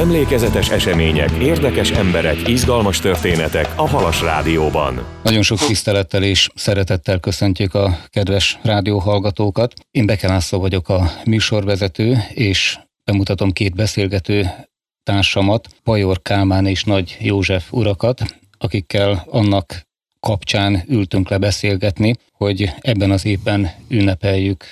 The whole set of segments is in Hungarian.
Emlékezetes események, érdekes emberek, izgalmas történetek a Halas Rádióban. Nagyon sok tisztelettel és szeretettel köszöntjük a kedves rádióhallgatókat. Én Beke László vagyok, a műsorvezető, és bemutatom két beszélgető társamat, Pajor Kálmán és Nagy József urakat, akikkel annak kapcsán ültünk le beszélgetni, hogy ebben az évben ünnepeljük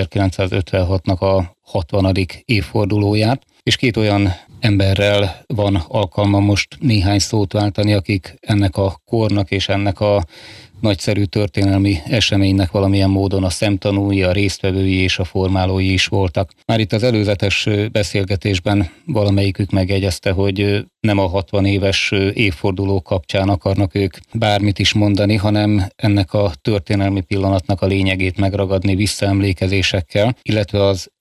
1956-nak a 60. évfordulóját, és két olyan emberrel van alkalma most néhány szót váltani, akik ennek a kornak és ennek a nagyszerű történelmi eseménynek valamilyen módon a szemtanúi, a résztvevői és a formálói is voltak. Már itt az előzetes beszélgetésben valamelyikük megjegyezte, hogy nem a 60 éves évforduló kapcsán akarnak ők bármit is mondani, hanem ennek a történelmi pillanatnak a lényegét megragadni visszaemlékezésekkel, illetve az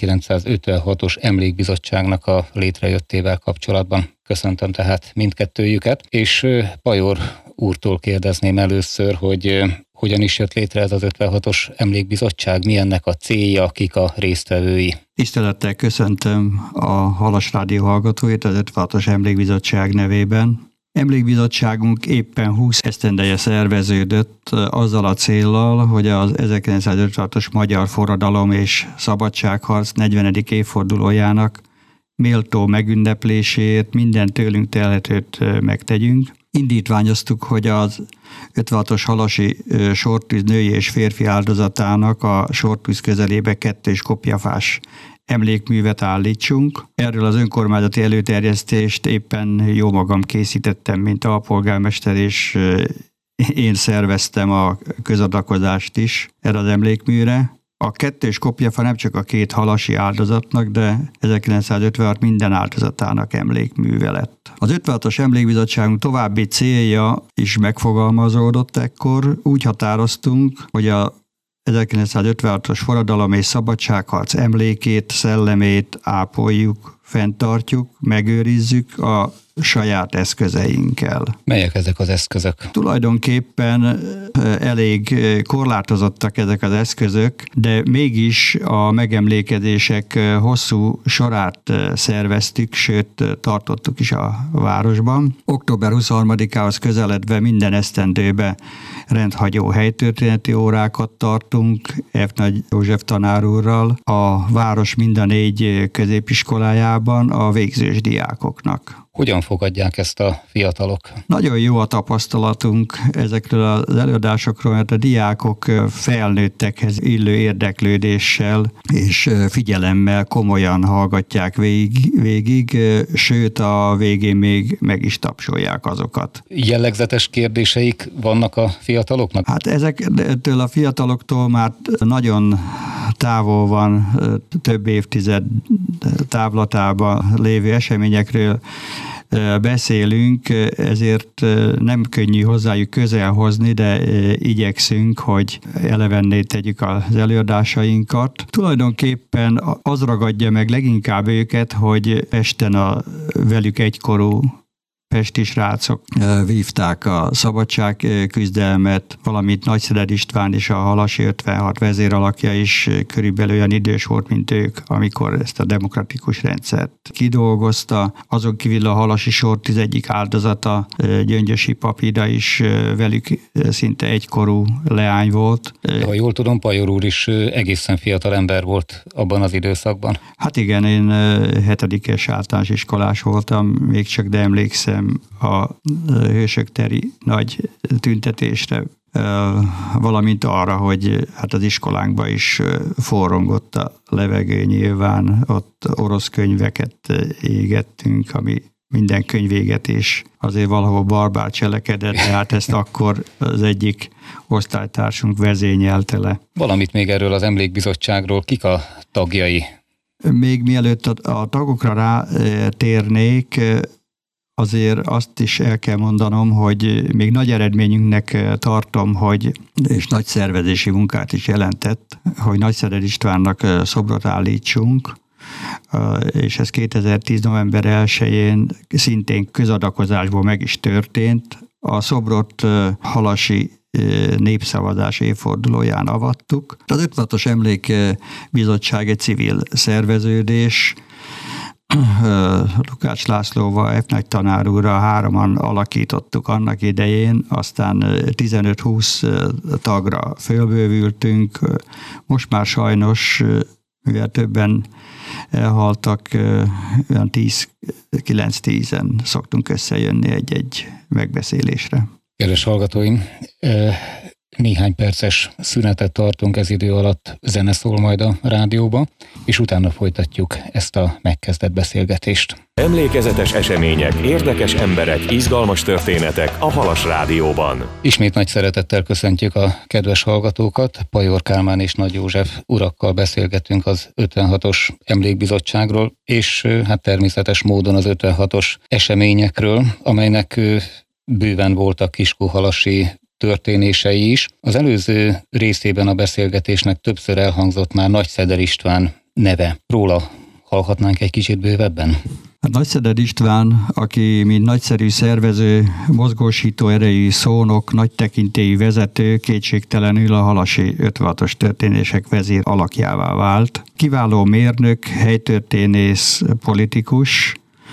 1956-os emlékbizottságnak a létrejöttével kapcsolatban. Köszöntöm tehát mindkettőjüket, és Pajor úrtól kérdezném először, hogy hogyan is jött létre ez az 56-os emlékbizottság, mi ennek a célja, kik a résztvevői? Tisztelettel köszöntöm a Halas Rádió hallgatóit az 56-os emlékbizottság nevében. Emlékbizottságunk éppen 20 esztendeje szerveződött azzal a céllal, hogy az 1956-os magyar forradalom és szabadságharc 40. évfordulójának méltó megünneplésért minden tőlünk telhetőt megtegyünk. Indítványoztuk, hogy az 56-os halasi sortűz női és férfi áldozatának a sortűz közelébe 2 kopjafás emlékművet állítsunk. Erről az önkormányzati előterjesztést éppen jómagam készítettem, mint alpolgármester, és én szerveztem a közadakozást is erre az emlékműre. A 2 kopjafa nem csak a 2 halasi áldozatnak, de 1956 minden áldozatának emlékműve lett. Az 56-os emlékbizottságunk további célja is megfogalmazódott ekkor. Úgy határoztunk, hogy a 1956-os forradalom és szabadságharc emlékét, szellemét ápoljuk, fenntartjuk, megőrizzük a saját eszközeinkkel. Melyek ezek az eszközök? Tulajdonképpen elég korlátozottak ezek az eszközök, de mégis a megemlékezések hosszú sorát szerveztük, sőt tartottuk is a városban. Október 23-ához közeledve minden esztendőben rendhagyó helytörténeti órákat tartunk F. Nagy József tanár úrral a város mind a 4 középiskolájában a végzős diákoknak. Hogyan fogadják ezt a fiatalok? Nagyon jó a tapasztalatunk ezekről az előadásokról, mert a diákok felnőttekhez illő érdeklődéssel és figyelemmel komolyan hallgatják végig, sőt a végén még meg is tapsolják azokat. Jellegzetes kérdéseik vannak a fiataloknak? Hát ezektől a fiataloktól már nagyon távol van, több évtized távlatában lévő eseményekről beszélünk, ezért nem könnyű hozzájuk közel hozni, de igyekszünk, hogy elevenné tegyük az előadásainkat. Tulajdonképpen az ragadja meg leginkább őket, hogy Pesten a velük egykorú pesti srácok vívták a szabadságküzdelmet, valamint Nagyszered István és a Halasi 56 vezéralakja is körülbelül olyan idős volt, mint ők, amikor ezt a demokratikus rendszert kidolgozta. Azon kívül a halasi sortűz egyik áldozata, Gyöngyösi Papida is velük szinte egykorú leány volt. De ha jól tudom, Pajor úr is egészen fiatal ember volt abban az időszakban. Hát igen, én 7. általános iskolás voltam, még csak, de emlékszem a Hősök teri nagy tüntetésre, valamint arra, hogy hát az iskolánkban is forrongott a levegő nyilván, ott orosz könyveket égettünk, ami minden könyvégetés azért valahol barbár cselekedet, de hát ezt akkor az egyik osztálytársunk vezényelte le. Valamit még erről az emlékbizottságról, kik a tagjai? Még mielőtt a tagokra rátérnék, azért azt is el kell mondanom, hogy még nagy eredményünknek tartom, és nagy szervezési munkát is jelentett, hogy Nagyszered Istvánnak szobrot állítsunk, és ez 2010. november 1-én szintén közadakozásból meg is történt. A szobrot halasi népszavazás évfordulóján avattuk. Az 56-os emlékbizottság egy civil szerveződés, Lukács Lászlóval, F. Nagy tanár úrral 3-an alakítottuk annak idején, aztán 15-20 tagra fölbővültünk. Most már sajnos, mivel többen elhaltak, olyan 9-10-en szoktunk összejönni egy megbeszélésre. Kedves hallgatóim, néhány perces szünetet tartunk ez idő alatt, zene szól majd a rádióba, és utána folytatjuk ezt a megkezdett beszélgetést. Emlékezetes események, érdekes emberek, izgalmas történetek a Halas Rádióban. Ismét nagy szeretettel köszöntjük a kedves hallgatókat. Pajor Kálmán és Nagy József urakkal beszélgetünk az 56-os emlékbizottságról, és hát természetes módon az 56-os eseményekről, amelynek bőven voltak kiskunhalasi történései is. Az előző részében a beszélgetésnek többször elhangzott már Nagyszeder István neve. Róla hallhatnánk egy kicsit bővebben? Nagyszeder István, aki mint nagyszerű szervező, mozgósító erejű szónok, nagy tekintélyű vezető, kétségtelenül a halasi 56-os történések vezér alakjává vált. Kiváló mérnök, helytörténész, politikus,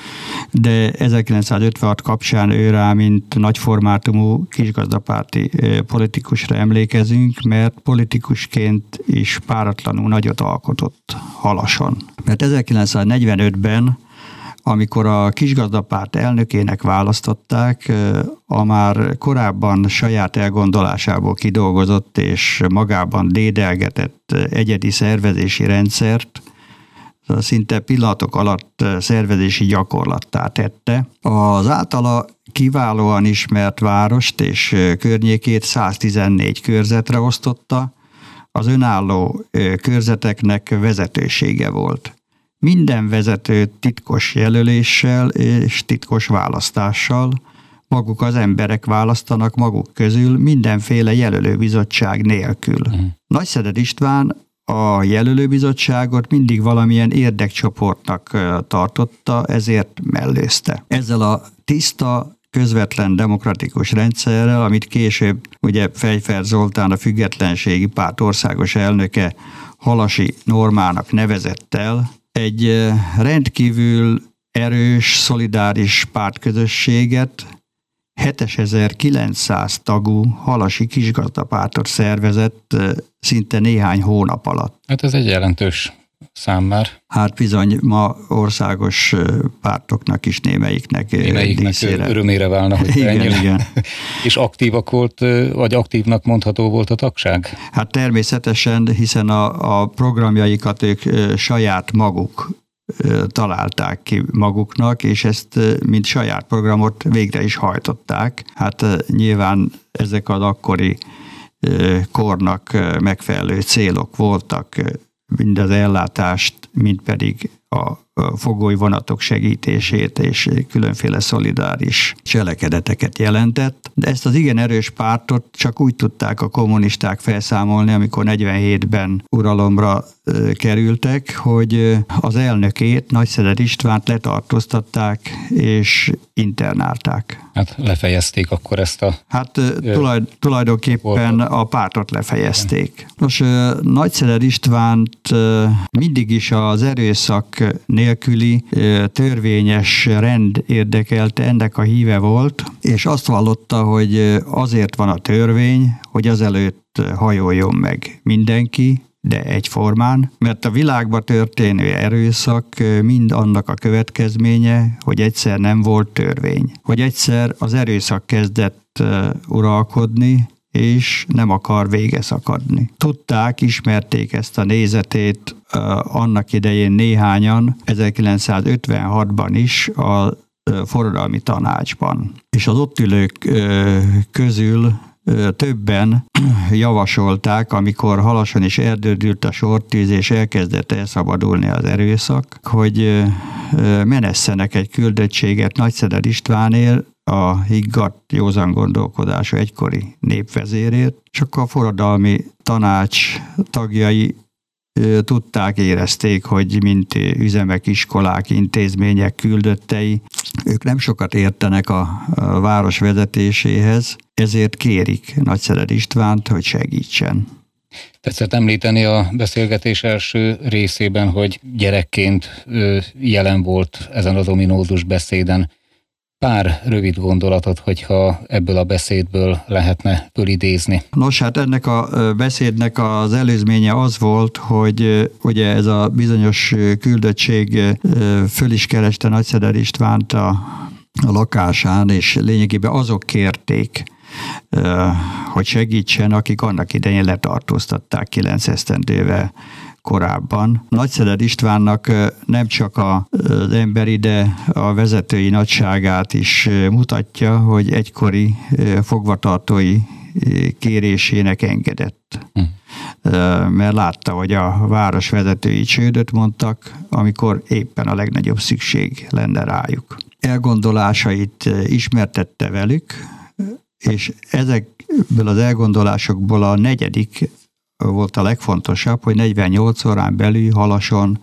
de 1956 kapcsán ő rá, mint nagyformátumú kisgazdapárti politikusra emlékezünk, mert politikusként is páratlanul nagyot alkotott Halason. Mert 1945-ben, amikor a kisgazdapárt elnökének választották, a már korábban saját elgondolásából kidolgozott és magában dédelgetett egyedi szervezési rendszert szinte pillanatok alatt szervezési gyakorlattá tette. Az általa kiválóan ismert várost és környékét 114 körzetre osztotta, az önálló körzeteknek vezetősége volt. Minden vezető titkos jelöléssel és titkos választással, maguk az emberek választanak maguk közül mindenféle jelölőbizottság nélkül. Nagyszeder István a jelölőbizottságot mindig valamilyen érdekcsoportnak tartotta, ezért mellőzte. Ezzel a tiszta, közvetlen demokratikus rendszerrel, amit később ugye Pfeiffer Zoltán, a Függetlenségi Párt országos elnöke halasi normának nevezett el, egy rendkívül erős, szolidáris pártközösséget, 7900 tagú halasi kisgazdapártot szervezett szinte néhány hónap alatt. Hát ez egy jelentős szám már. Hát bizony, ma országos pártoknak is némelyiknek örömére válna, hogy igen. És aktívak volt, vagy aktívnak mondható volt a tagság? Hát természetesen, hiszen a programjaikat ők saját maguk találták ki maguknak, és ezt mint saját programot végre is hajtották. Hát nyilván ezek az akkori kornak megfelelő célok voltak, mind az ellátást, mind pedig a fogói vonatok segítését és különféle szolidáris cselekedeteket jelentett. De ezt az igen erős pártot csak úgy tudták a kommunisták felszámolni, amikor 47-ben uralomra kerültek, hogy az elnökét, Nagyszeder Istvánt letartóztatták és internálták. Hát lefejezték akkor ezt a... Hát tulajdonképpen a pártot lefejezték. Nos, Nagyszeder Istvánt mindig is az erőszak nélküli törvényes rend érdekelte, ennek a híve volt, és azt vallotta, hogy azért van a törvény, hogy azelőtt hajoljon meg mindenki, de egyformán, mert a világban történő erőszak mind annak a következménye, hogy egyszer nem volt törvény, hogy egyszer az erőszak kezdett uralkodni, és nem akar vége szakadni. Tudták, ismerték ezt a nézetét annak idején néhányan, 1956-ban is a forradalmi tanácsban. És az ott ülők közül többen javasolták, amikor Halason is erdődült a sortűz, és elkezdett elszabadulni az erőszak, hogy menesszenek egy küldöttséget Nagyszeder Istvánért, a higgadt, józan gondolkodású egykori népvezérért, csak a forradalmi tanács tagjai tudták, érezték, hogy mint üzemek, iskolák, intézmények küldöttei, ők nem sokat értenek a város vezetéséhez, ezért kérik Nagyszeder Istvánt, hogy segítsen. Tetszett említeni a beszélgetés első részében, hogy gyerekként jelen volt ezen az ominózus beszéden. Pár rövid gondolatot, hogyha ebből a beszédből lehetne fölidézni. Nos, hát ennek a beszédnek az előzménye az volt, hogy ugye ez a bizonyos küldöttség föl is kereste Nagyszeder Istvánt a lakásán, és lényegében azok kérték, hogy segítsen, akik annak idején letartóztatták 9 esztendővel korábban. Nagyszeder Istvánnak nem csak az emberi, de a vezetői nagyságát is mutatja, hogy egykori fogvatartói kérésének engedett. Mert látta, hogy a város vezetői csődöt mondtak, amikor éppen a legnagyobb szükség lenne rájuk. Elgondolásait ismertette velük, és ezekből az elgondolásokból a negyedik volt a legfontosabb, hogy 48 órán belül Halason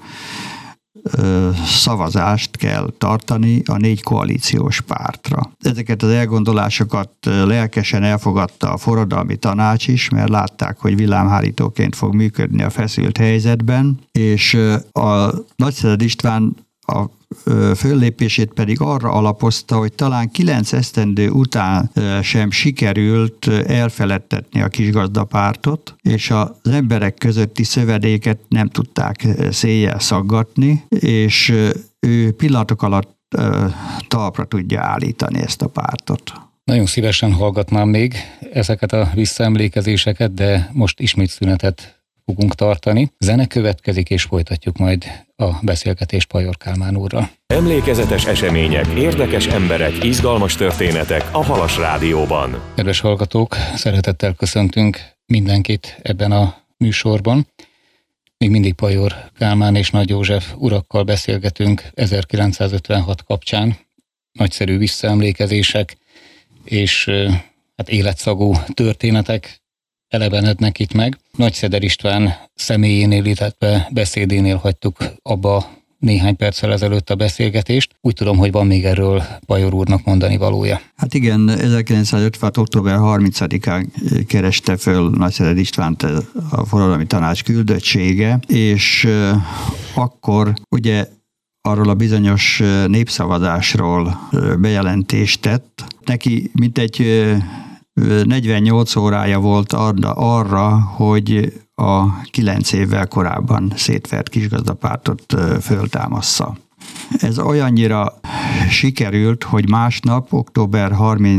szavazást kell tartani a 4 koalíciós pártra. Ezeket az elgondolásokat lelkesen elfogadta a forradalmi tanács is, mert látták, hogy villámhárítóként fog működni a feszült helyzetben, és a Nagyszeder István a föllépését pedig arra alapozta, hogy talán 9 esztendő után sem sikerült elfeledtetni a kisgazdapártot, és az emberek közötti szövedéket nem tudták széjjel szaggatni, és ő pillanatok alatt talpra tudja állítani ezt a pártot. Nagyon szívesen hallgatnám még ezeket a visszaemlékezéseket, de most ismét szünetet fogunk tartani. Zene következik, és folytatjuk majd a beszélgetést Pajor Kálmán úrral. Emlékezetes események, érdekes emberek, izgalmas történetek a Halas Rádióban. Kedves hallgatók, szeretettel köszöntünk mindenkit ebben a műsorban. Még mindig Pajor Kálmán és Nagy József urakkal beszélgetünk 1956 kapcsán. Nagyszerű visszaemlékezések és hát életszagú történetek elevenednek itt meg. Nagyszeder István személyénél, illetve beszédénél hagytuk abba néhány perccel ezelőtt a beszélgetést. Úgy tudom, hogy van még erről Pajor úrnak mondani valója. Hát igen, 1956. október 30-án kereste föl Nagyszeder Istvánt a forradalmi tanács küldöttsége, és akkor ugye arról a bizonyos népszavazásról bejelentést tett. Neki mintegy 48 órája volt arra, hogy a 9 évvel korábban szétvert kisgazdapártot föltámassza. Ez olyannyira sikerült, hogy másnap, október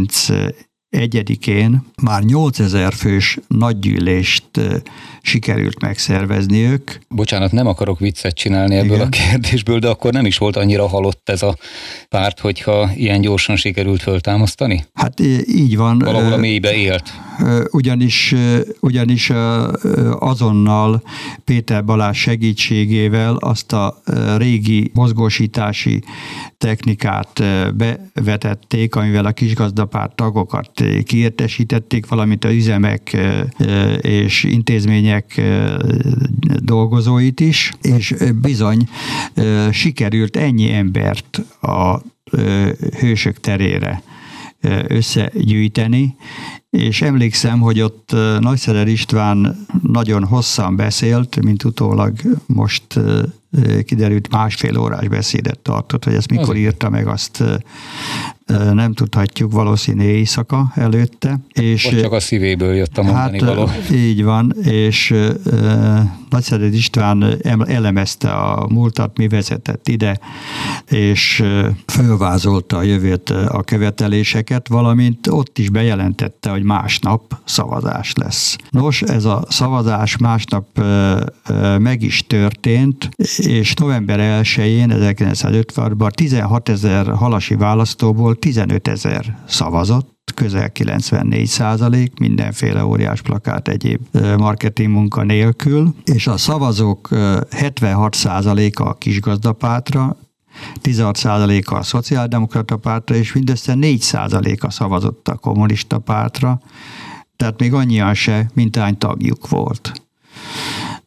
31-én már 8000 fős nagygyűlést sikerült megszervezniük. Bocsánat, nem akarok viccet csinálni ebből Igen. a kérdésből, de akkor nem is volt annyira halott ez a párt, hogyha ilyen gyorsan sikerült föltámasztani? Hát így van. Valahol a mélybe élt. Ugyanis azonnal Péter Balázs segítségével azt a régi mozgósítási technikát bevetették, amivel a kisgazdapárt tagokat kiértesítették, valamint az üzemek és intézmények dolgozóit is, és bizony sikerült ennyi embert a hősök terére összegyűjteni, és emlékszem, hogy ott Nagyszeder István nagyon hosszan beszélt, mint utólag most kiderült, 1,5 órás beszédet tartott, hogy ezt mikor írta meg, azt nem tudhatjuk, valószínű éjszaka előtte. És vagy csak a szívéből jött a mondani való. Így van, és Nagyszeder István elemezte a múltat, mi vezetett ide, és fölvázolta a jövőt, a követeléseket, valamint ott is bejelentette, hogy másnap szavazás lesz. Nos, ez a szavazás másnap meg is történt, és november 1-én, 1956-ban 16 000 halasi választóból 15 000 szavazott, közel 94%, mindenféle óriás plakát, egyéb marketing munka nélkül, és a szavazók 76%-a a kisgazdapártra, 16%-a a szociáldemokrata pártra, és mindössze 4%-a szavazott a kommunista pártra, tehát még annyian se, mint hány tagjuk volt.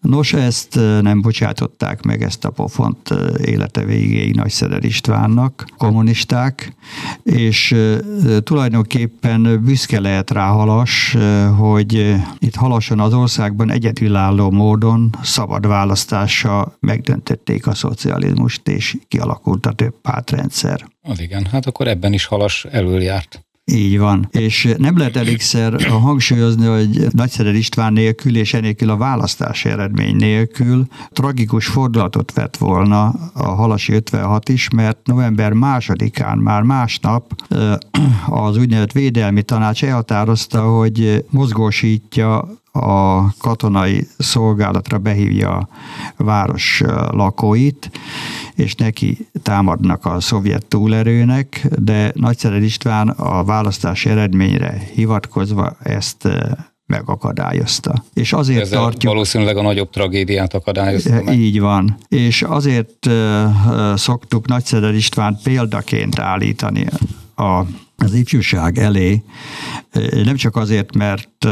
Nos, ezt nem bocsátották meg, ezt a pofont élete végéig Nagyszered Istvánnak, kommunisták, és tulajdonképpen büszke lehet rá Halas, hogy itt Halason az országban egyedülálló módon szabad választással megdöntötték a szocializmust, és kialakult a több pártrendszer. Az igen, hát akkor ebben is Halas elöljárt. Így van. És nem lehet elégszer hangsúlyozni, hogy Nagyszered István nélkül és enélkül a választási eredmény nélkül tragikus fordulatot vett volna a halasi 56 is, mert november 2-án, már másnap az úgynevezett Védelmi Tanács elhatározta, hogy mozgósítja a katonai szolgálatra, behívja a város lakóit, és neki támadnak a szovjet túlerőnek, de Nagyszered István a választási eredményre hivatkozva ezt megakadályozta. És azért ezzel tartjuk... valószínűleg a nagyobb tragédiát akadályozta meg. Így van. És azért szoktuk Nagyszered Istvánt példaként állítani az ifjúság elé, nem csak azért, mert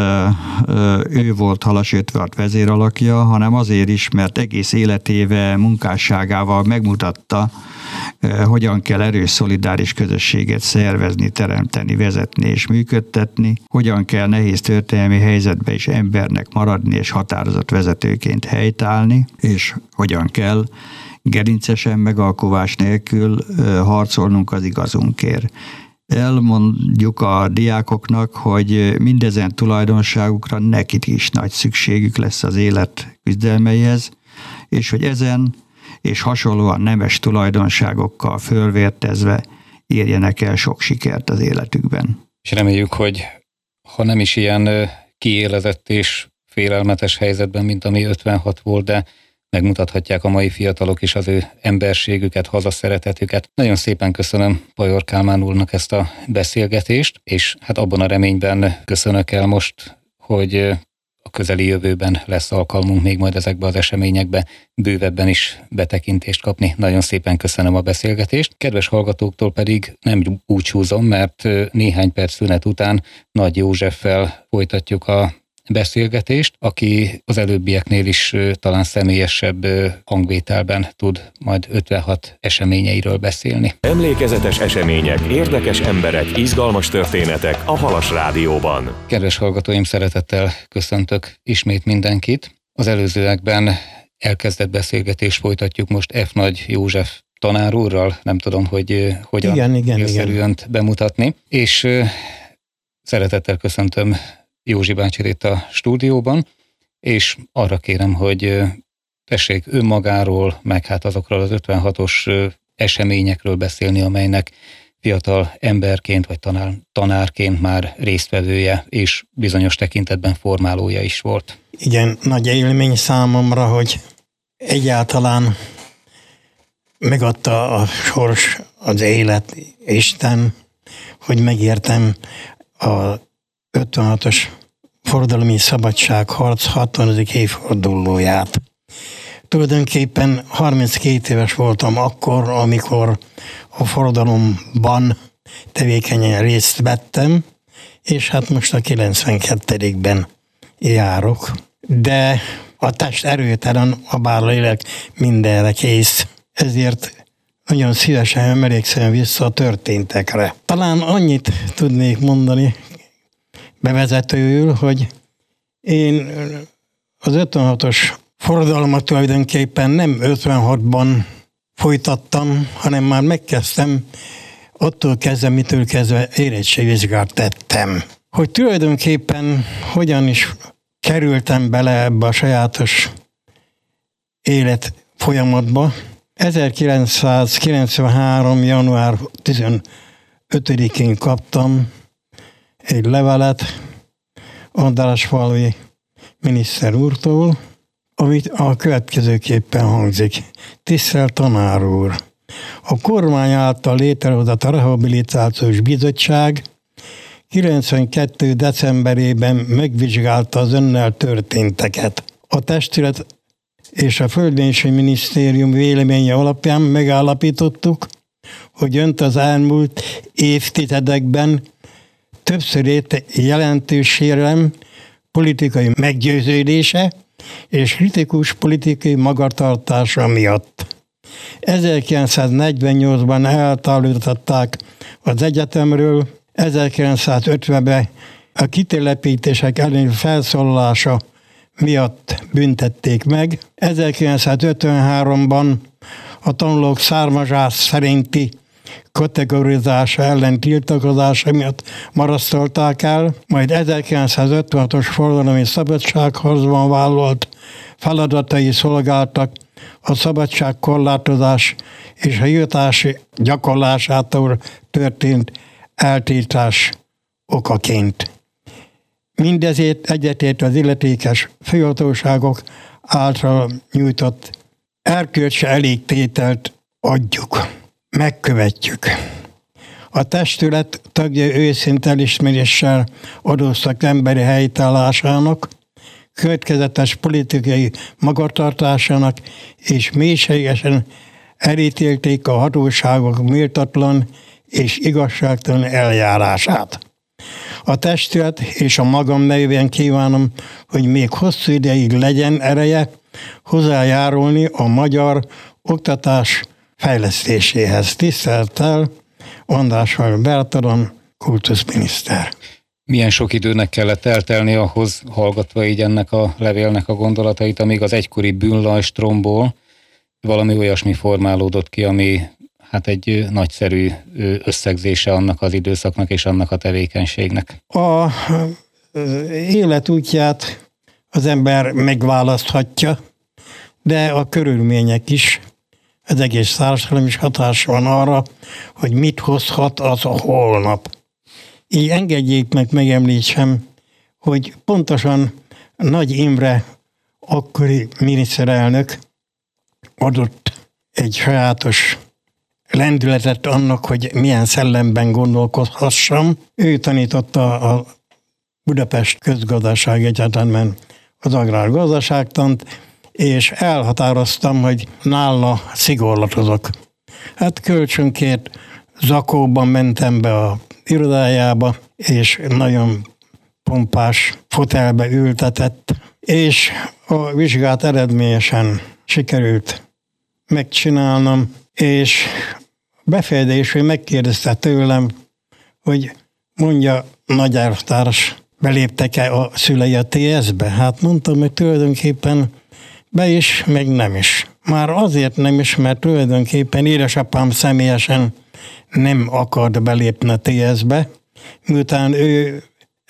ő volt Halas 56 vezéralakja, hanem azért is, mert egész életével, munkásságával megmutatta, hogyan kell erős, szolidáris közösséget szervezni, teremteni, vezetni és működtetni, hogyan kell nehéz történelmi helyzetben is embernek maradni és határozott vezetőként helytállni, és hogyan kell gerincesen megalkuvás nélkül harcolnunk az igazunkért. Elmondjuk a diákoknak, hogy mindezen tulajdonságukra nekik is nagy szükségük lesz az élet küzdelmeihez, és hogy ezen és hasonlóan nemes tulajdonságokkal fölvértezve érjenek el sok sikert az életükben. És reméljük, hogy ha nem is ilyen kiélezett és félelmetes helyzetben, mint ami 56 volt, de megmutathatják a mai fiatalok is az ő emberségüket, hazaszeretetüket. Nagyon szépen köszönöm Pajor Kálmán úrnak ezt a beszélgetést, és hát abban a reményben köszönök el most, hogy a közeli jövőben lesz alkalmunk még majd ezekbe az eseményekbe bővebben is betekintést kapni. Nagyon szépen köszönöm a beszélgetést. Kedves hallgatóktól pedig nem búcsúzom, mert néhány perc szünet után Nagy Józseffel folytatjuk a beszélgetést, aki az előbbieknél is talán személyesebb hangvételben tud majd 56 eseményeiről beszélni. Emlékezetes események, érdekes emberek, izgalmas történetek a Halas Rádióban. Kedves hallgatóim, szeretettel köszöntök ismét mindenkit. Az előzőekben elkezdett beszélgetést folytatjuk most F. Nagy József tanár úrral, nem tudom, hogy hogyan élszerűen bemutatni, és szeretettel köszöntöm Józsi bácsit itt a stúdióban, és arra kérem, hogy tessék önmagáról, meg hát azokról az 56-os eseményekről beszélni, amelynek fiatal emberként vagy tanárként már résztvevője, és bizonyos tekintetben formálója is volt. Igen, nagy élmény számomra, hogy egyáltalán megadta a sors, az élet, Isten, hogy megértem a 56-os forradalmi szabadságharc 60. évfordulóját. Tulajdonképpen 32 éves voltam akkor, amikor a forradalomban tevékenyen részt vettem, és hát most a 92-ben járok. De a test erőtelen, a bár lélek mindenre kész. Ezért nagyon szívesen emlékszem vissza a történtekre. Talán annyit tudnék mondani bevezetőül, hogy én az 56-os forradalmat tulajdonképpen nem 56-ban folytattam, hanem már megkezdtem, attól kezdve, mitől kezdve érettségvizsgát tettem. Hogy tulajdonképpen hogyan is kerültem bele ebbe a sajátos élet folyamatba. 1993. január 15-én kaptam egy levelet Andrásfalvi miniszter úrtól, amit a következőképpen hangzik. Tisztelt tanár úr! A kormány által létrehozott a Rehabilitációs Bizottság 92. decemberében megvizsgálta az önnel történteket. A testület és a Földmérsési Minisztérium véleménye alapján megállapítottuk, hogy önt az elmúlt évtizedekben többször érte jelentős sérelem, politikai meggyőződése és kritikus politikai magatartása miatt. 1948-ban eltávolították az egyetemről, 1950-ben a kitelepítések elleni felszólalása miatt büntették meg. 1953-ban a tanulók származás szerinti kategorizása ellen tiltakozása miatt marasztalták el, majd 1956-os forradalmi szabadságharcban vállalt feladatai szolgáltak a szabadságkorlátozás és a jutási gyakorlásától történt eltiltás okaként. Mindezért egyetért az illetékes főhatóságok által nyújtott erkölcsi elégtételt adjuk, megkövetjük. A testület tagjai őszinte elismeréssel adóztak emberi helytállásának, következetes politikai magatartásának, és mélységesen elítélték a hatóságok méltatlan és igazságtalan eljárását. A testület és a magam nevében kívánom, hogy még hosszú ideig legyen ereje hozzájárulni a magyar oktatás fejlesztéséhez. Tisztelettel, András Bertalan, kultuszminiszter. Milyen sok időnek kellett eltelni ahhoz, hallgatva így ennek a levélnek a gondolatait, amíg az egykori bűnlajstromból valami olyasmi formálódott ki, ami hát egy nagyszerű összegzése annak az időszaknak és annak a tevékenységnek. Az élet útját az ember megválaszthatja, de a körülmények is, az egész társadalom is hatás van arra, hogy mit hozhat az a holnap. Így engedjék meg megemlítsem, hogy pontosan Nagy Imre, akkori miniszterelnök adott egy sajátos lendületet annak, hogy milyen szellemben gondolkodhassam. Ő tanította a Budapest Közgazdasági Egyetemben az agrárgazdaságtant, és elhatároztam, hogy nála szigorlatozok. Hát kölcsönkért zakóban mentem be a irodájába, és nagyon pompás fotelbe ültetett, és a vizsgát eredményesen sikerült megcsinálnom, és befejezésül megkérdezte tőlem, hogy mondja, nagy elvtárs, beléptek-e a szülei a TS-be? Hát mondtam, hogy tulajdonképpen be is, meg nem is. Már azért nem is, mert tulajdonképpen édesapám személyesen nem akart belépni a TS-be, miután ő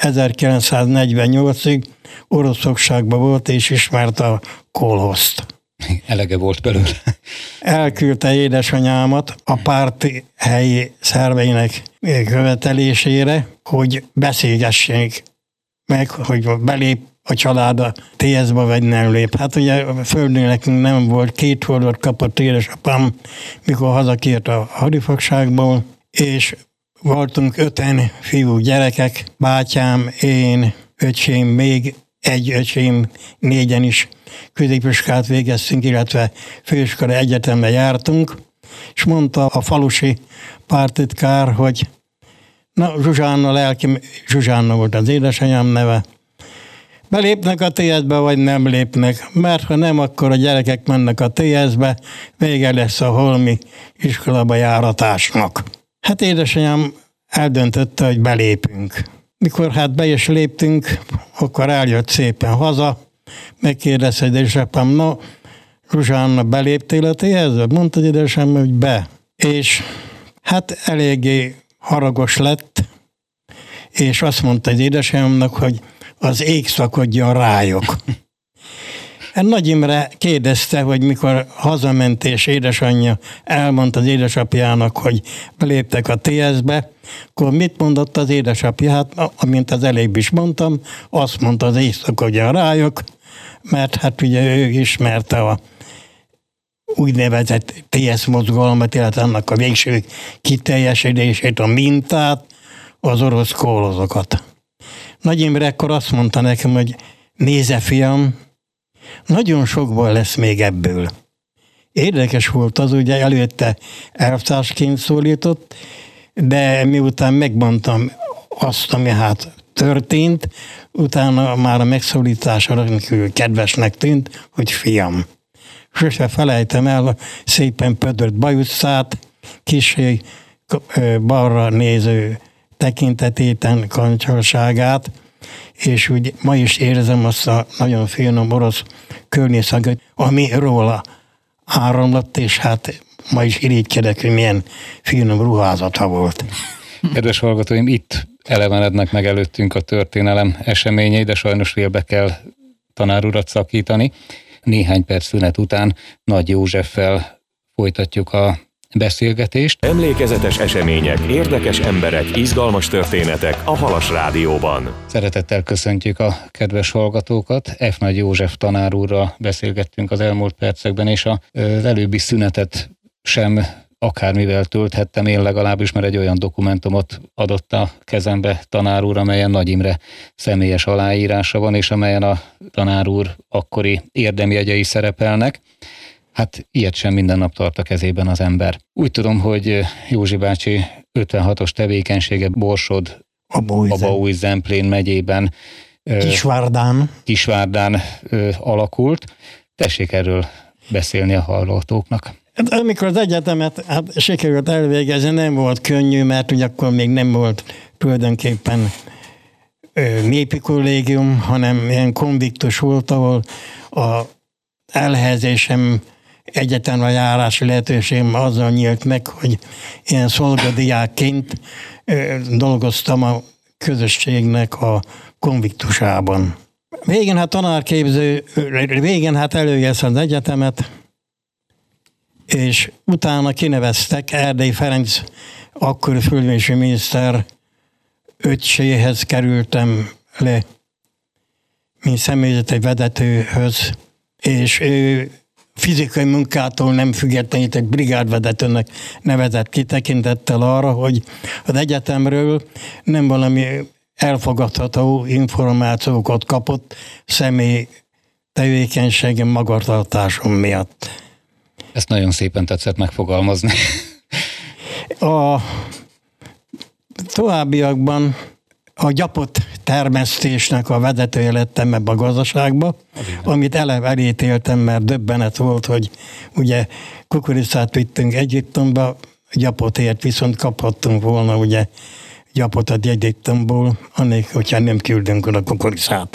1948-ig oroszokságban volt és ismerte a kolhoszt. Elege volt belőle. Elküldte édesanyámat a párti helyi szerveinek követelésére, hogy beszélgessék meg, hogy belép a család a TS-be, vagy nem lép. Hát ugye a földnél nekünk nem volt, 2 hordót kapott édesapám, mikor hazakért a hadifogságból, és voltunk 5 fiú gyerekek, bátyám, én, öcsém, még egy öcsém, 4 is középiskolát végeztünk, illetve főiskola egyetemre jártunk, és mondta a falusi pártitkár, hogy na, Zsuzsánna volt az édesanyám neve, belépnek a TS-be, vagy nem lépnek, mert ha nem, akkor a gyerekek mennek a TS-be, vége lesz a holmi iskolába járatásnak. Hát édesanyám eldöntötte, hogy belépünk. Mikor hát be is léptünk, akkor eljött szépen haza, megkérdezte édesapám, no, Zsuzsánna, beléptél a TS-be? Mondta az édesapám, hogy be. És hát eléggé haragos lett, és azt mondta az édesanyámnak, hogy az ég szakadjon rájuk. Nagy Imre kérdezte, hogy mikor hazament és édesanyja elmondta az édesapjának, hogy beléptek a TS-be, akkor mit mondott az édesapja? Hát, amint az előbb is mondtam, azt mondta, az ég szakadjon rájuk, mert hát ugye ő ismerte a úgynevezett TS mozgalmat, illetve annak a végső kiteljesedését, a mintát, az orosz kólozokat. Nagy Imre akkor azt mondta nekem, hogy nézze, fiam, nagyon sokból lesz még ebből. Érdekes volt az, ugye előtte elvtársként szólított, de miután megmondtam azt, ami hát történt, utána már a megszólításra rendkívül kedvesnek tűnt, hogy fiam. Sose felejtem el szépen pödört bajusszát, kissé balra néző tekintetéten kancsolságát, és úgy ma is érzem azt a nagyon finom orosz környészagot, ami róla áramlott, és hát ma is irigykedek, hogy milyen finom ruházata volt. Kedves hallgatóim, itt elevenednek meg előttünk a történelem eseményei, de sajnos félbe kell tanár urat szakítani. Néhány perc szünet után Nagy Józseffel folytatjuk a beszélgetést. Emlékezetes események, érdekes emberek, izgalmas történetek a Halas Rádióban. Szeretettel köszöntjük a kedves hallgatókat. F. Nagy József tanár úrral beszélgettünk az elmúlt percekben, és az előbbi szünetet sem akármivel tölthettem én legalábbis, mert egy olyan dokumentumot adott a kezembe tanár úr, amelyen Nagy Imre személyes aláírása van, és amelyen a tanár úr akkori érdemjegyei szerepelnek. Hát ilyet sem minden nap tart a kezében az ember. Úgy tudom, hogy Józsi bácsi 56-os tevékenysége Borsod, Abaúj-Zemplén megyében, Kisvárdán alakult. Tessék erről beszélni a hallgatóknak. Amikor az egyetemet sikerült elvégezni, nem volt könnyű, mert ugye akkor még nem volt tulajdonképpen népi kollégium, hanem ilyen konviktus volt, ahol a elhelyezésem, egyetemre járási lehetőségem azzal nyílt meg, hogy ilyen szolgadiákként dolgoztam a közösségnek a konviktusában. Végén előjesz az egyetemet, és utána kineveztek Erdélyi Ferenc, akkori földrajzi miniszter öccséhez kerültem le, mint személyzeti vezetőhöz, és ő fizikai munkától nem függetlenített brigádvezetőnek nevezett ki, tekintettel arra, hogy az egyetemről nem valami elfogadható információkat kapott személy tevékenységem, magatartásom miatt. Ezt nagyon szépen tetszett megfogalmazni. A továbbiakban a gyapot termesztésnek a vezetője lettem ebbe a gazdaságba, amit elítéltem, mert döbbenet volt, hogy ugye kukoricát vittünk Egyiptomba, gyapotért viszont kaphattunk volna ugye gyapotat Egyiptomból, annélkül, hogyha nem küldünk oda kukoricát.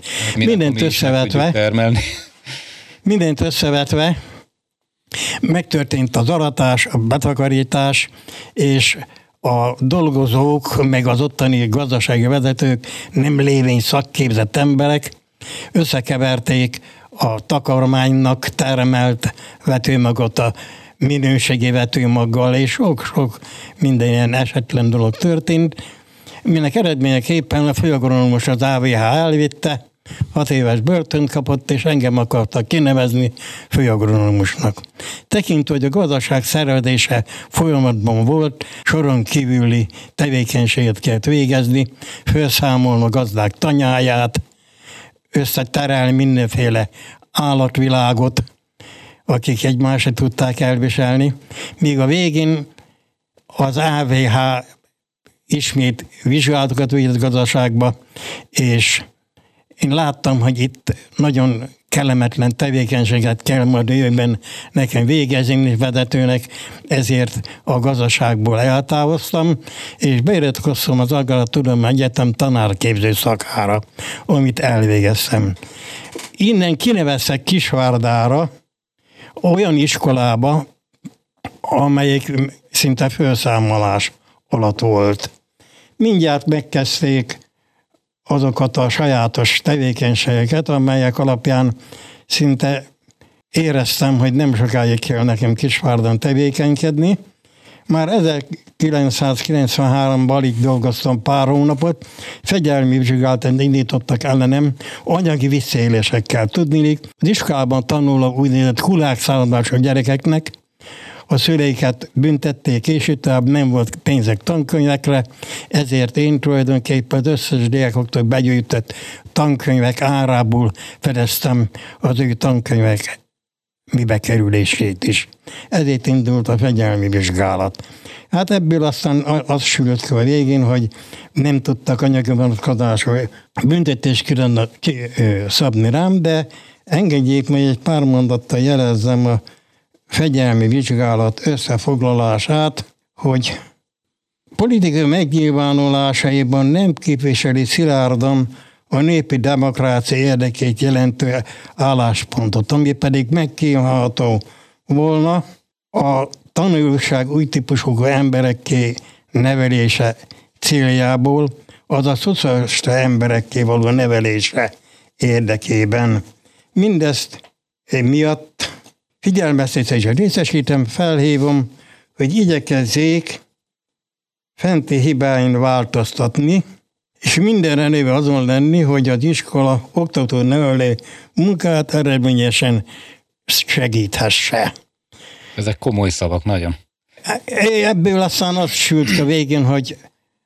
Mindent összevetve megtörtént az aratás, a betakarítás, és a dolgozók, meg az ottani gazdasági vezetők, nem lévén szakképzett emberek összekeverték a takarmánynak termelt vetőmagot a minőségi vetőmaggal, és sok-sok minden ilyen esetlen dolog történt, minek eredményeképpen a főagronomus az AVH elvitte, 6 éves börtönt kapott, és engem akartak kinevezni főagronomusnak. Tekintve, hogy a gazdaság szervezése folyamatban volt, soron kívüli tevékenységet kellett végezni, felszámolni a gazdák tanyáját, összeterelni mindenféle állatvilágot, akik egymást tudták elviselni, míg a végén az AVH ismét vizsgálatokat végzett gazdaságba, és én láttam, hogy itt nagyon kellemetlen tevékenységet kell majd jövőben nekem végezni vezetőnek, ezért a gazdaságból eltávoztam, és beiratkoztam az Agrártudományi Egyetem tanárképző szakára, amit elvégeztem. Innen kineveztek Kisvárdára, olyan iskolába, amelyik szinte felszámolás alatt volt. Mindjárt megkezdték azokat a sajátos tevékenységeket, amelyek alapján szinte éreztem, hogy nem sokáig kell nekem Kisvárdán tevékenykedni. Már 1993-ban alig dolgoztam pár hónapot, fegyelmi vizsgálatot indítottak ellenem anyagi visszaélésekkel. Tudniillik, az iskolában tanuló úgynevezett kulákszállodású gyerekeknek a szüleiket büntették, és tovább nem volt pénzek tankönyvekre, ezért én tulajdonképpen az összes diákoktól begyűjtött tankönyvek árából fedeztem az ő tankönyvek mibe kerülését is. Ezért indult a fegyelmi vizsgálat. Hát ebből aztán az sült ki a végén, hogy nem tudtak anyagi vonatkozású büntetést külön szabni rám, de engedjék meg egy pár mondattal jelezzem a fegyelmi vizsgálat összefoglalását, hogy politikai megnyilvánulásaiban nem képviseli szilárdan a népi demokrácia érdekét jelentő álláspontot, ami pedig megkívánható volna a tanulság új típusú emberekké nevelése céljából, azaz szocialista emberekké való nevelése érdekében. Mindezt miatt figyelmeztetésre részesítem, felhívom, hogy igyekezzék fenti hibáin változtatni, és mindenre nőve azon lenni, hogy az iskola oktató-nevelő munkát eredményesen segíthesse. Ezek komoly szavak, nagyon. Ebből aztán az sült a végén, hogy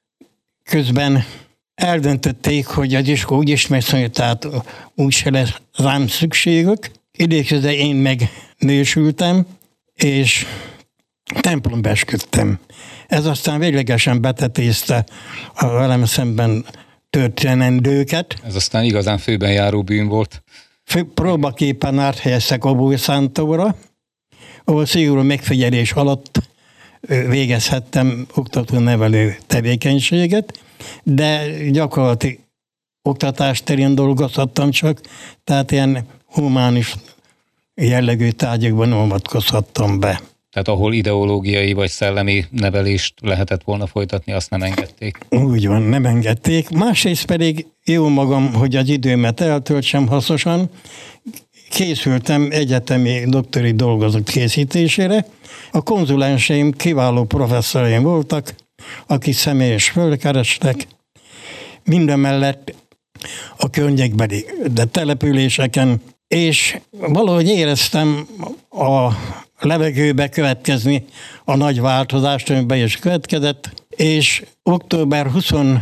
közben eldöntötték, hogy az iskola úgyis megszűnt, tehát úgyse lesz rám szükségük. Időközben én megnősültem, és templomba esküdtem. Ez aztán véglegesen betetézte a velem szemben történendőket. Ez aztán igazán főben járó bűn volt. Próbaképpen áthelyeztek Obói Szántóra, ahol szigorú megfigyelés alatt végezhettem oktató-nevelő tevékenységet, de gyakorlati oktatás terén dolgozhattam csak, tehát ilyen humánis jellegű tárgyakban avatkozhattam be. Tehát ahol ideológiai vagy szellemi nevelést lehetett volna folytatni, azt nem engedték. Úgy van, nem engedték. Másrészt pedig jó magam, hogy az időmet eltöltsem hasznosan, készültem egyetemi doktori dolgozat készítésére. A konzulenseim kiváló professzoraim voltak, akik személyes fölkerestek. Mindemellett a környékbeli településeken, és valahogy éreztem a levegőbe következni a nagy változást, amiben is következett, és október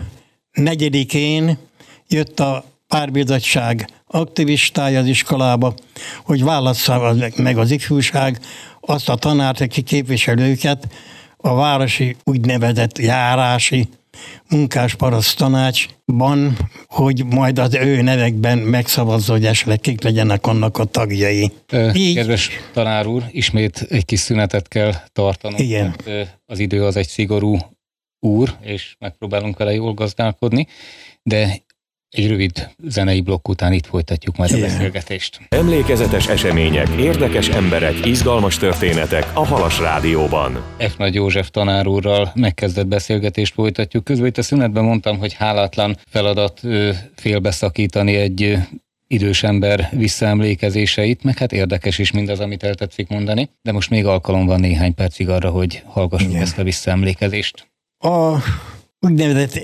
24-én jött a pártbizottság aktivistája az iskolába, hogy válassza meg az ifjúság azt a tanárt, aki képviselőket a városi úgynevezett járási munkásparaszt tanácsban, hogy majd az ő nevekben megszavazza, hogy esetleg kik legyenek annak a tagjai. Kedves tanár úr, ismét egy kis szünetet kell tartanunk. Igen. Az idő az egy szigorú úr, és megpróbálunk vele jól gazdálkodni, de egy rövid zenei blokk után itt folytatjuk majd a beszélgetést. Emlékezetes események, érdekes emberek, izgalmas történetek a Halas Rádióban. F. Nagy József tanár úrral megkezdett beszélgetést folytatjuk. Közben itt a szünetben mondtam, hogy hálátlan feladat félbeszakítani egy idős ember visszaemlékezéseit, meg hát érdekes is mindaz, amit el tetszik mondani, de most még alkalom van néhány percig arra, hogy hallgassuk ezt a visszaemlékezést. A úgynevezett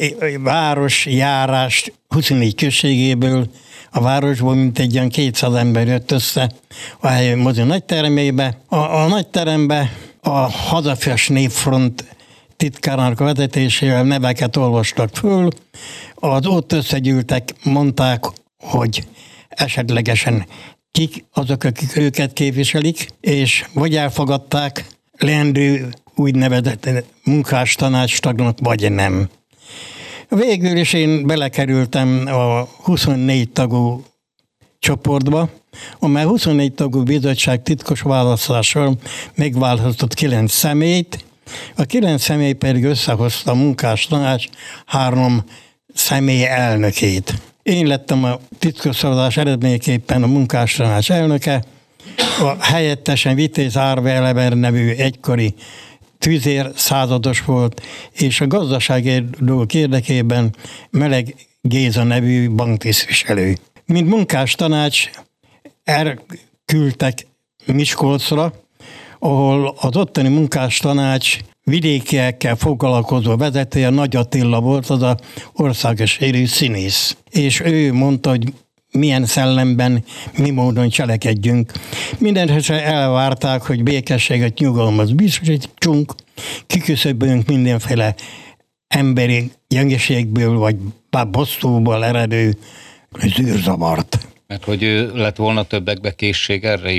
városjárás 24 községéből a városból mintegy olyan 200 ember jött össze a helyi mozi nagytermébe. A nagyterembe a Hazafes Népfront titkárának vezetésével neveket olvastak föl. Az ott összegyűltek, mondták, hogy esetlegesen kik azok, akik őket képviselik, és vagy elfogadták leendő úgynevezett munkástanácstagnak, vagy nem. Végül is én belekerültem a 24 tagú csoportba, amely 24 tagú bizottság titkos választással megválasztott 9 személyt. A 9 személy pedig összehozta a munkástanács 3 személy elnökét. Én lettem a titkos szavazás eredményeképpen a munkástanács elnöke, a helyettesen Vitéz Árva Elever nevű egykori tüzér százados volt, és a gazdasági dolgok érdekében Meleg Géza nevű banktisztviselő. Mint munkástanács elküldtek Miskolcra, ahol az ottani munkástanács vidékiekkel foglalkozó vezetője Nagy Attila volt, az a országos érű színész. És ő mondta, hogy milyen szellemben, mi módon cselekedjünk. Mindenesetre elvárták, hogy békességet, nyugalmat biztosítsunk, kiküszöbölünk mindenféle emberi gyengeségből, vagy bosszúból eredő zűrzavart. Mert hogy lett volna többekbe készség erre is?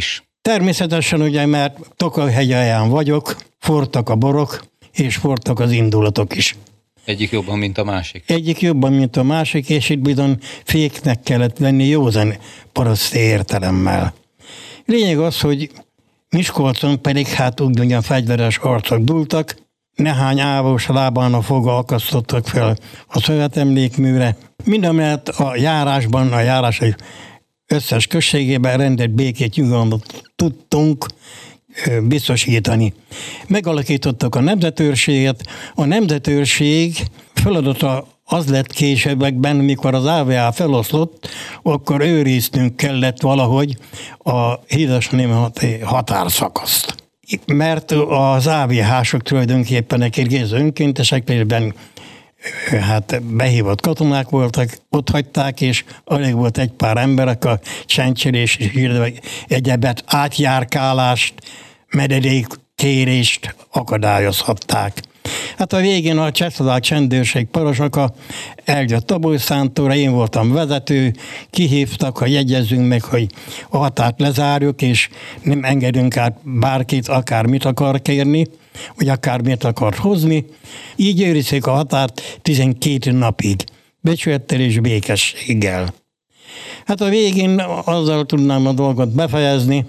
Természetesen ugye, mert Tokaj-hegy alján vagyok, fortak a borok, és fortak az indulatok is. Egyik jobban, mint a másik. Egyik jobban, mint a másik, és itt bizony féknek kellett venni józan paraszti értelemmel. Lényeg az, hogy Miskolcon pedig hát úgy mondjam fegyveres harcok dúltak, nehány ávós lábán a fogva akasztottak fel a szövetemlékműre. Mindamellett a járásban, a járás összes községében rendet, békét, nyugalmat tudtunk biztosítani. Megalakítottak a nemzetőrséget. A nemzetőrség feladata az lett későbbekben, mikor az AVA feloszlott, akkor őriznünk kellett valahogy a hídas-németi határszakaszt. Mert az AVH-sok tulajdonképpen a kirgiz önkéntesekben hát behívott katonák voltak, ott hagyták, és alig volt egy pár ember, akkor csencselés és egyebet, átjárkálást, menedékkérést akadályozhatták. Hát a végén a csehszlovák csendőrség parancsnoka eljött Tabolyszántóra, én voltam vezető, kihívtak, hogy jegyezzünk meg, hogy a határt lezárjuk, és nem engedünk át bárkit, akármit akar kérni, vagy akármit akar hozni. Így őrizték a határt 12 napig, becsülettel és békességgel. Hát a végén azzal tudnám a dolgot befejezni,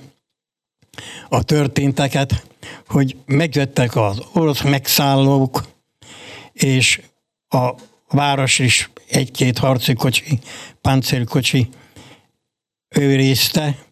a történteket, hogy megjöttek az orosz megszállók, és a város is egy-két harci kocsi, páncélkocsi őrizte,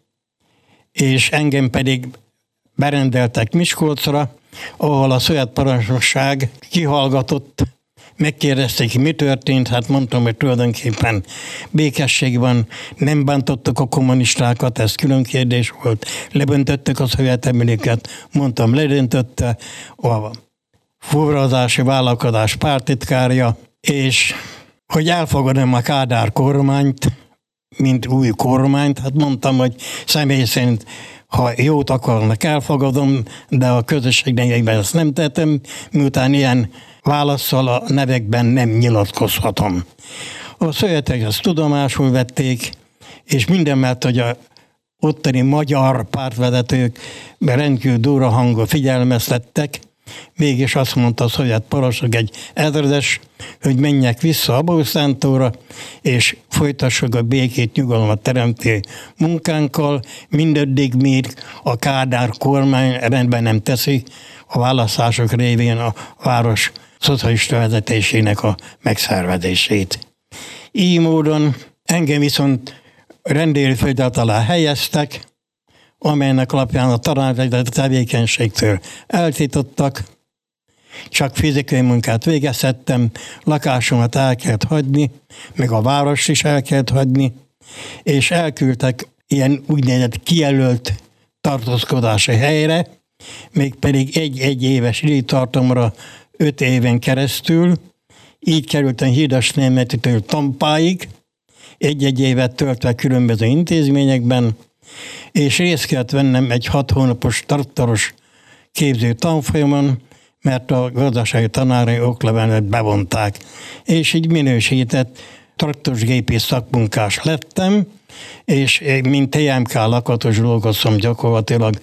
és engem pedig berendeltek Miskolcra, ahol a szovjet parancsnokság kihallgatott, megkérdezték, mi történt, hát mondtam, hogy tulajdonképpen békesség van, nem bántottak a kommunistákat, ez külön kérdés volt, leböntöttek a szovjet emléket, mondtam, ledöntötte a forrazási vállalkozás pártitkárja, és hogy elfogadom a Kádár kormányt, mint új kormányt, hát mondtam, hogy személy szerint, ha jót akarnak, elfogadom, de a közösség nevében ezt nem tettem, miután ilyen válasszal a nevekben nem nyilatkozhatom. A szovjetek ezt tudomásul vették, és mindemellett, hogy a ottani magyar pártvezetők rendkívül durva hangon figyelmeztettek, mégis azt mondta a szovjet parancsnok egy ezredes, hogy menjek vissza Abaúj-Szántóra, és folytassuk a békét, nyugalmat teremtő munkánkkal, mindaddig, míg a Kádár kormány rendben nem teszi a választások révén a város szocialista vezetésének a megszervezését. Így módon engem viszont rendőrfőirat alá helyeztek, amelynek alapján a tanácsvezető tevékenységtől eltiltottak, csak fizikai munkát végezhettem, lakásomat el kellett hagyni, meg a várost is el kellett hagyni, és elküldtek ilyen úgynevezett kijelölt tartózkodási helyre, mégpedig egy éves időtartamra 5 éven keresztül, így kerültem Hídas-Németitől Tampáig, egy évet töltve különböző intézményekben, és részt kellett vennem egy 6 hónapos traktoros képző tanfolyamon, mert a gazdasági tanári oklevelet bevonták, és így minősített traktorsgépész szakmunkás lettem, és mint TMK lakatos dolgoztam gyakorlatilag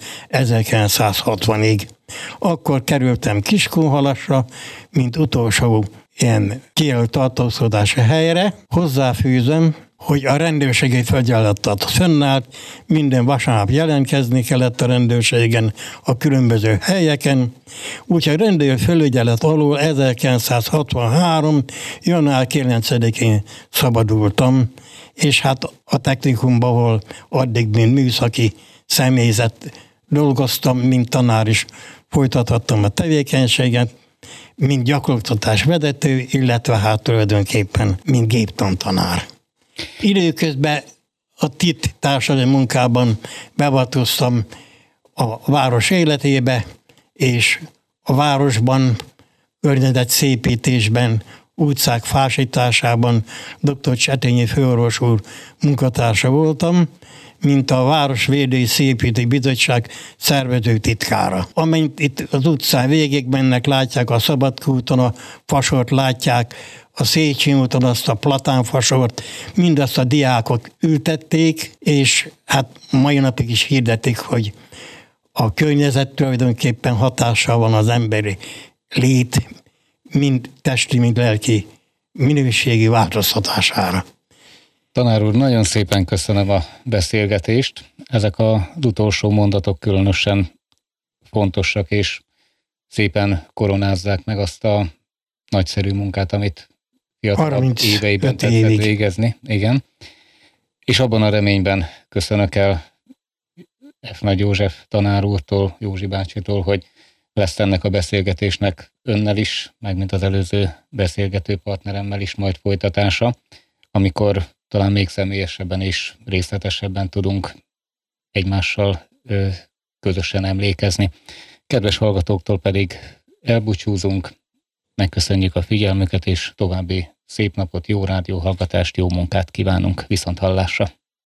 1960-ig. Akkor kerültem Kiskunhalasra, mint utolsó ilyen kijelölt tartózkodási helyre. Hozzáfűzöm, hogy a rendőrségi felügyeletet fönnállt, minden vasárnap jelentkezni kellett a rendőrségen a különböző helyeken, úgyhogy a rendőr felügyelet alól 1963. január 9-én szabadultam, és hát a technikumban, ahol addig, mint műszaki személyzet dolgoztam, mint tanár is folytathattam a tevékenységet, mint gyakorlatás vezető, illetve hát tulajdonképpen, mint géptantanár. Időközben a TIT társadalmi munkában beavatkoztam a város életébe, és a városban, környezetszépítésben, utcák fásításában dr. Csetényi főorvos úr munkatársa voltam, mint a Városvédői Szépítői Bizottság szervező titkára. Amint itt az utcán végig mennek, látják a Szabadkúton a fasort, látják a Széchenyi úton azt a platánfasort, mindazt a diákok ültették, és hát mai napig is hirdetik, hogy a környezet tulajdonképpen hatással van az emberi lét, mind testi, mind lelki minőségi változtatására. Tanár úr, nagyon szépen köszönöm a beszélgetést. Ezek az utolsó mondatok különösen fontosak, és szépen koronázzák meg azt a nagyszerű munkát, amit fiatalabb éveiben tetszett végezni. Igen. És abban a reményben köszönök el F. Nagy József tanár úrtól, Józsi bácsitól, hogy lesz ennek a beszélgetésnek önnel is, meg mint az előző beszélgető partneremmel is majd folytatása, amikor talán még személyesebben és részletesebben tudunk egymással közösen emlékezni. Kedves hallgatóktól pedig elbúcsúzunk, megköszönjük a figyelmüket, és további szép napot, jó rádióhallgatást, jó munkát kívánunk, viszont hallásra!